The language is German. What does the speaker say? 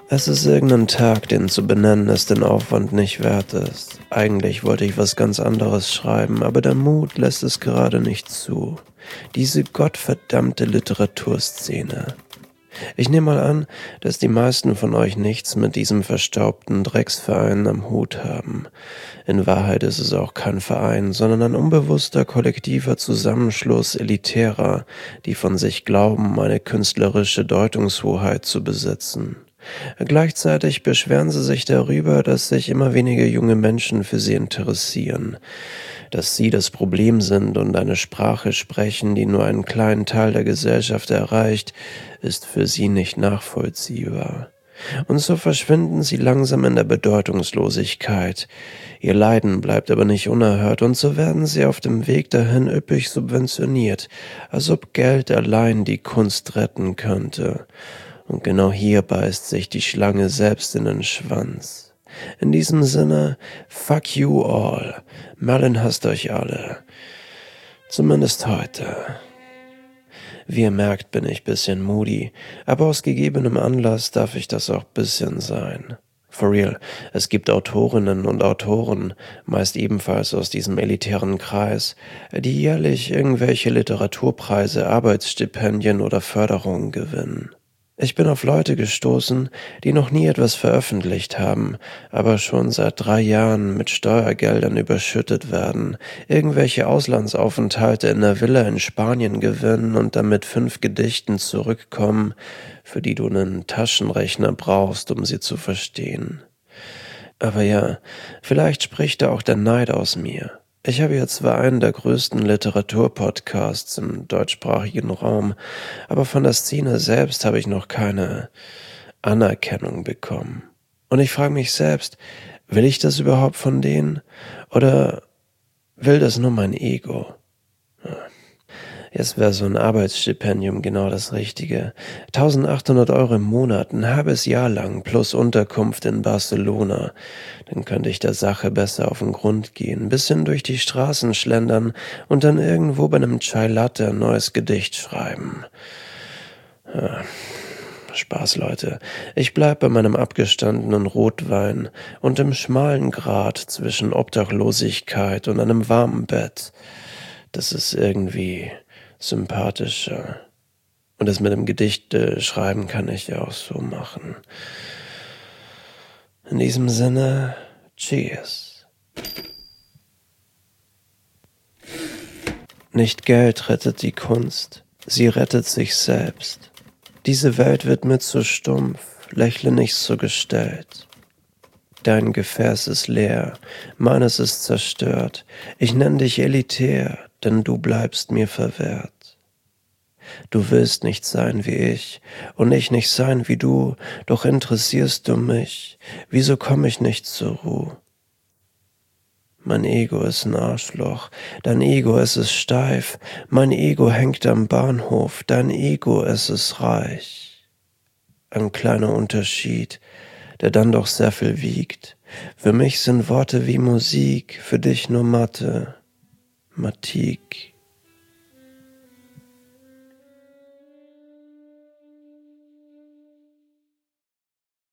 Es ist irgendein Tag, den zu benennen es den Aufwand nicht wert ist. Eigentlich wollte ich was ganz anderes schreiben, aber der Mut lässt es gerade nicht zu. Diese gottverdammte Literaturszene. Ich nehme mal an, dass die meisten von euch nichts mit diesem verstaubten Drecksverein am Hut haben. In Wahrheit ist es auch kein Verein, sondern ein unbewusster kollektiver Zusammenschluss Elitärer, die von sich glauben, eine künstlerische Deutungshoheit zu besitzen. Gleichzeitig beschweren sie sich darüber, dass sich immer weniger junge Menschen für sie interessieren, dass sie das Problem sind und eine Sprache sprechen, die nur einen kleinen Teil der Gesellschaft erreicht, ist für sie nicht nachvollziehbar. Und so verschwinden sie langsam in der Bedeutungslosigkeit. Ihr Leiden bleibt aber nicht unerhört, und so werden sie auf dem Weg dahin üppig subventioniert, als ob Geld allein die Kunst retten könnte. Und genau hier beißt sich die Schlange selbst in den Schwanz. In diesem Sinne, fuck you all. Merlin hasst euch alle. Zumindest heute. Wie ihr merkt, bin ich bisschen moody, aber aus gegebenem Anlass darf ich das auch bisschen sein. For real, es gibt Autorinnen und Autoren, meist ebenfalls aus diesem elitären Kreis, die jährlich irgendwelche Literaturpreise, Arbeitsstipendien oder Förderungen gewinnen. Ich bin auf Leute gestoßen, die noch nie etwas veröffentlicht haben, aber schon seit 3 Jahren mit Steuergeldern überschüttet werden, irgendwelche Auslandsaufenthalte in der Villa in Spanien gewinnen und dann mit 5 Gedichten zurückkommen, für die du einen Taschenrechner brauchst, um sie zu verstehen. Aber ja, vielleicht spricht da auch der Neid aus mir. Ich habe ja zwar einen der größten Literaturpodcasts im deutschsprachigen Raum, aber von der Szene selbst habe ich noch keine Anerkennung bekommen. Und ich frage mich selbst, will ich das überhaupt von denen oder will das nur mein Ego? Jetzt wäre so ein Arbeitsstipendium genau das Richtige. 1.800 € im Monat, ein halbes Jahr lang, plus Unterkunft in Barcelona. Dann könnte ich der Sache besser auf den Grund gehen, ein bisschen durch die Straßen schlendern und dann irgendwo bei einem Chai Latte ein neues Gedicht schreiben. Spaß, Leute. Ich bleib bei meinem abgestandenen Rotwein und im schmalen Grat zwischen Obdachlosigkeit und einem warmen Bett. Das ist irgendwie sympathischer. Und das mit dem Gedicht schreiben kann ich ja auch so machen. In diesem Sinne, cheers. Nicht Geld rettet die Kunst, sie rettet sich selbst. Diese Welt wird mir zu stumpf, lächle nicht so gestellt. Dein Gefäß ist leer, meines ist zerstört. Ich nenn dich elitär, denn du bleibst mir verwehrt. Du willst nicht sein wie ich und ich nicht sein wie du, doch interessierst du mich. Wieso komm ich nicht zur Ruhe? Mein Ego ist ein Arschloch, dein Ego es ist steif, mein Ego hängt am Bahnhof, dein Ego es ist reich. Ein kleiner Unterschied, der dann doch sehr viel wiegt. Für mich sind Worte wie Musik, für dich nur Mathe, Matik.